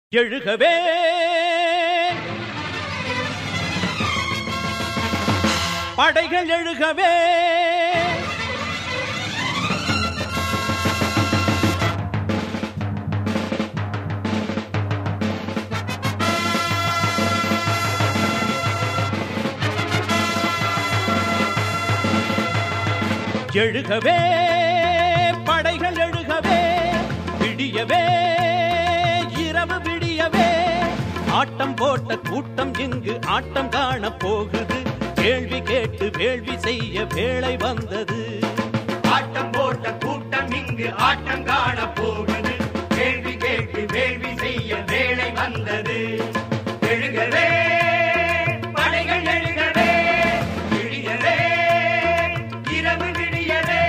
எழுகவே படைகள் எழுகவே எழுகவே படைகள் எழுகவே விடியவே இரவு விடியவே ஆட்டம் போட்ட கூட்டம் இங்கு ஆட்டம் காண போகுது கேள்வி கேட்டு வேள்வி செய்ய வேளை வந்தது ஆட்டம் போட்ட கூட்டம் இங்கு ஆட்டம் காண போகுது கேள்வி கேட்டு வேள்வி செய்ய வேளை வந்தது எழுகவே படைகள் எழுகவே விடியவே இரவு விடியவே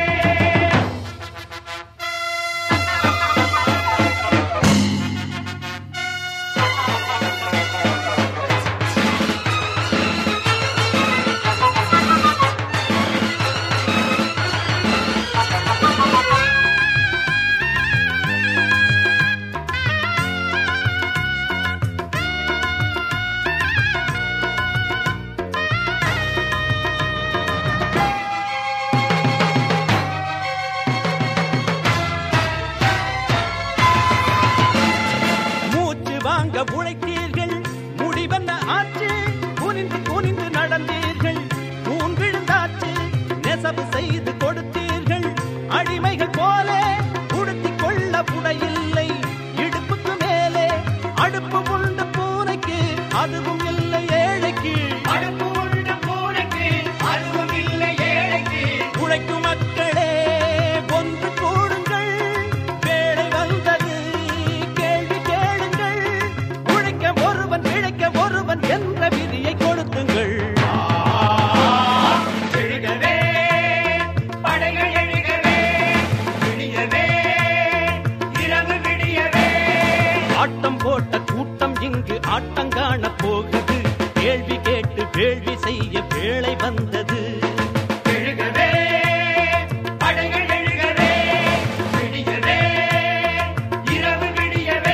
உழைத்தீர்கள் முடிவென்ன ஆச்சு குனிந்து குனிந்து நடந்தீர்கள் கூன் விழுந்தாச்சு நெசவு செய்து கொடுத்தீர்கள் அடிமைகள் போல உடுத்திக் கொள்ள புடையில்லை இடுப்புக்கு மேலே அடுப்பு உண்டு பூனைக்கு அதுவும் இல்லை ஏழைக்கு அடுப்பு உண்டு பூனைக்கு அதுவும் இல்லை ஏழைக்கு உழைக்கும் மக்களே ஒன்று கூடுங்கள் வேலை வந்தது கேள்வி கேளுங்கள் உழைக்க ஒருவன் பிழைக்க ஒருவன் என்ற விதியை கொடுத்துங்கள் எழுகவே படைகள் எழுகவே விடியவே இரவு விடியவே ஆட்டம் போட்ட கூட்டம் இங்கு ஆட்டம் காண போகுது கேள்வி கேட்டு வேள்வி செய்ய வேளை வந்தது எழுகவே படைகள் எழுகவே விடியவே இரவு விடியவே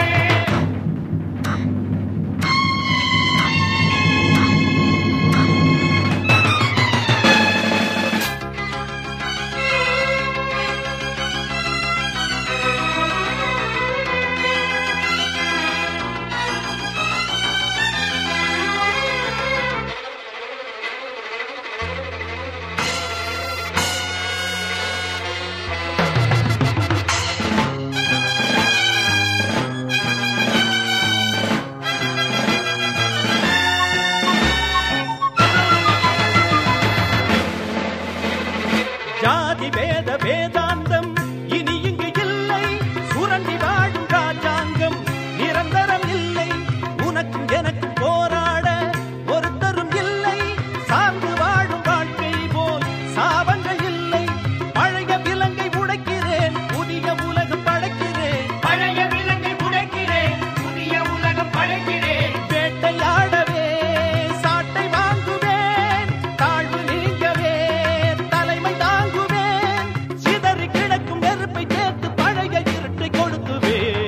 ஜாதி வேத வேதாந்தம் இனி இங்கு இல்லை சுரண்டி வாழும் ராஜாங்கம் நிரந்தரம் இல்லை உனக்கும் எனக்கும் போராட ஒருத்தரும் இல்லை சார்ந்து வாழும் வாழ்க்கை போல் சாபங்கள் இல்லை பழைய விலங்கை உடைக்கிறேன் புதிய உலகம் படைக்கிறேன் பழைய விலங்கை உடைக்கிறேன் புதிய உலகம் படைக்கிறேன் வேட்டையாடவே சாட்டை வாங்குவேன் தாழ்வு நீங்கவே தலைமை தாங்குவேன் சிதறி கிடக்கும் நெருப்பை சேர்த்து பழைய இருட்டை கொளுத்துவேன்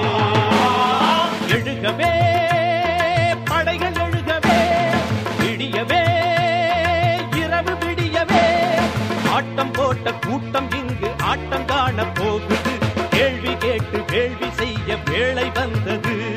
எழுகவே படைகள் எழுகவே விடியவே இரவு விடியவே ஆட்டம் போட்ட கூட்டம் இங்கு ஆட்டம் காண போகுது கேள்வி கேட்டு வேள்வி செய்ய வேளை வந்தது